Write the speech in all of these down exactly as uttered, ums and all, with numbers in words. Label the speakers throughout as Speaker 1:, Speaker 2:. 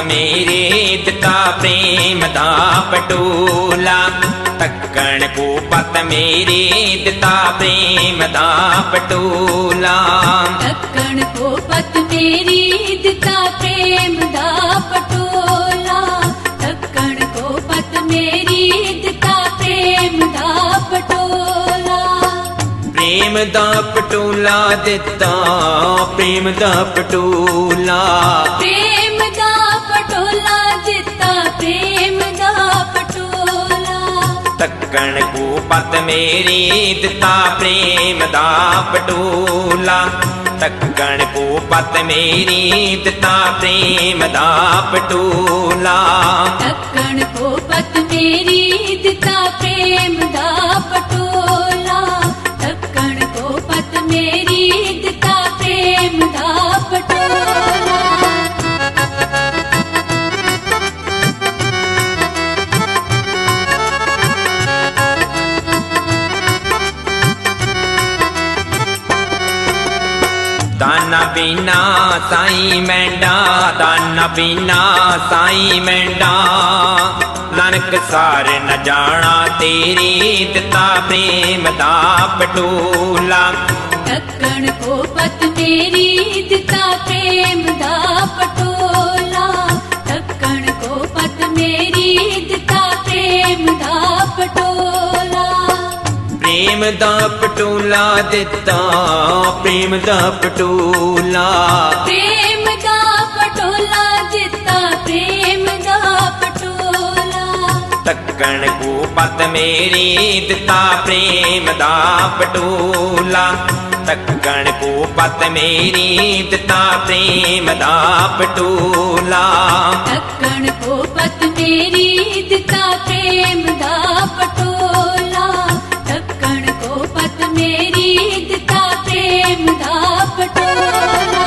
Speaker 1: मेरे दिता प्रेम दा पटोला। तक्कण को पत मेरे दिता प्रेम दा पटोला।
Speaker 2: तक्कण को पत मेरी दिता प्रेम दा पटोला। तक्कण को पत मेरी दिता प्रेम दा पटोला।
Speaker 1: प्रेम दा पटोला दिता प्रेम दा पटोला।
Speaker 2: प्रेम दा पटोला दिता प्रेम दा पटोला।
Speaker 1: तक्कण को पत मेरी दिता प्रेम दा पटोला। तक्कण को पत मेरी दिता प्रेम दा पटोला।
Speaker 2: तक्कण को पत मेरी दिता प्रेम दा पटोला। तक्कण को पत मेरी दिता प्रेम दा पटोला।
Speaker 1: दाना बिना साई मैंडा, दाना बिना साई मैंडा। नानक सार न जाना तेरी दिता प्रेम दा पटोला।
Speaker 2: तक्कण को पत मेरी दिता प्रेम दा पटोला। तक्कण को पत मेरी दिता प्रेम दा पटोला।
Speaker 1: प्रेम दा पटोला दिता प्रेम दा पटोला।
Speaker 2: प्रेम दा पटोला दिता प्रेम दा पटोला।
Speaker 1: तक्कण को पत मेरी दिता प्रेम दा पटोला। तक्कण को पत मेरी दिता प्रेम दा पटोला।
Speaker 2: तक्कण को पत मेरी दिता प्रेम दा पटोला। तक्कण को पत मेरी दिता प्रेम दा पटोला।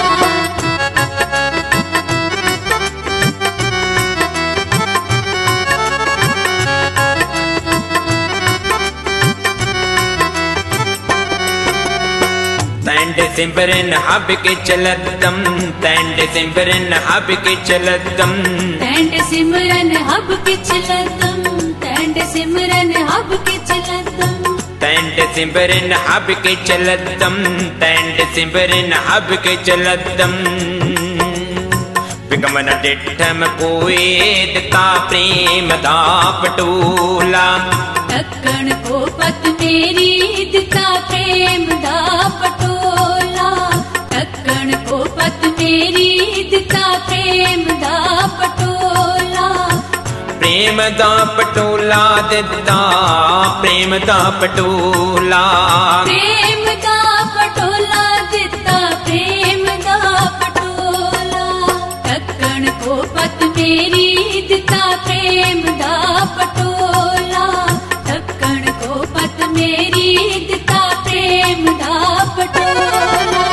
Speaker 1: तैंड सिमरन हब के चलतम, तैंड सिमरन हब के चलतम।
Speaker 2: तैंड सिमरन हब के चलतम, तैंड सिमरन हब के चलतम।
Speaker 1: तैंड सिमरन हब के चलतम, तैंड सिमरन हब के चलतम। विगमन डिठम कोई दिता प्रेम दा पटोला।
Speaker 2: तक्कण को पत मेरी दिता प्रेम दा पटोला। तक्कण को पत मेरी दिता प्रेम दा पटोला।
Speaker 1: प्रेम दा पटोला दिता प्रेम दा पटोला।
Speaker 2: प्रेम दा पटोला दिता प्रेम दा पटोला। तक्कण को पत मेरी दिता प्रेम दा पटोला। तक्कण को पत मेरी दिता प्रेम दा पटोला।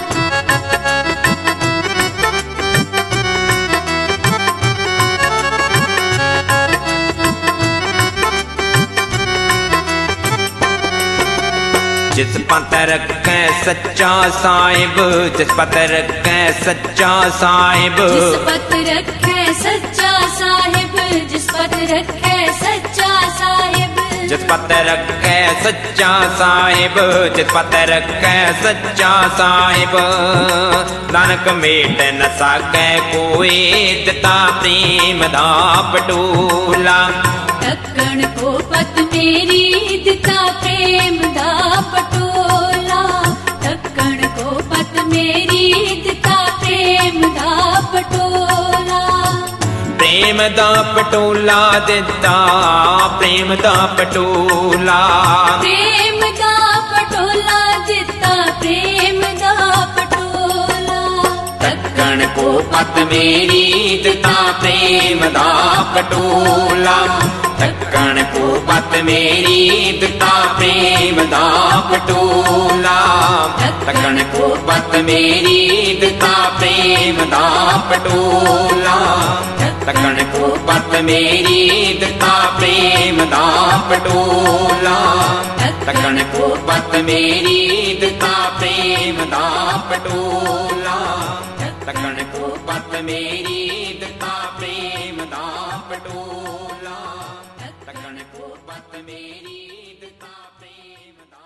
Speaker 2: जिस पत रखे सच्चा साहिब, जिस पत रखे सच्चा साहिब। जिस पत रखे सच्चा साहिब, जिस पत रखे सच्चा साहिब।
Speaker 1: जिस पत रखे सच्चा साहिब, जिस पत रखे सच्चा साहिब। नानक मेट न सकै कोई दिता प्रेम दा पटोला।
Speaker 2: तक्कण को पत मेरी दिता प्रेम दा पटोला। तक्कण को पत मेरी दिता प्रेम दा पटोला।
Speaker 1: प्रेम दा पटोला दिता प्रेम दा पटोला।
Speaker 2: प्रेम दा पटोला दिता प्रेम दा पटोला।
Speaker 1: तक्कण को पत मेरी दिता प्रेम दा पटोला। तक्कण को पत मेरी दिता प्रेम दा पटोला। तक्कण को पत मेरी दिता प्रेम दा पटोला। तक्कण को पत मेरी दिता प्रेम दा पटोला। तक्कण को पत मेरी दिता प्रेम दा पटोला। तक्कण को पत मेरी दिता पत मेरी दिता प्रेम दा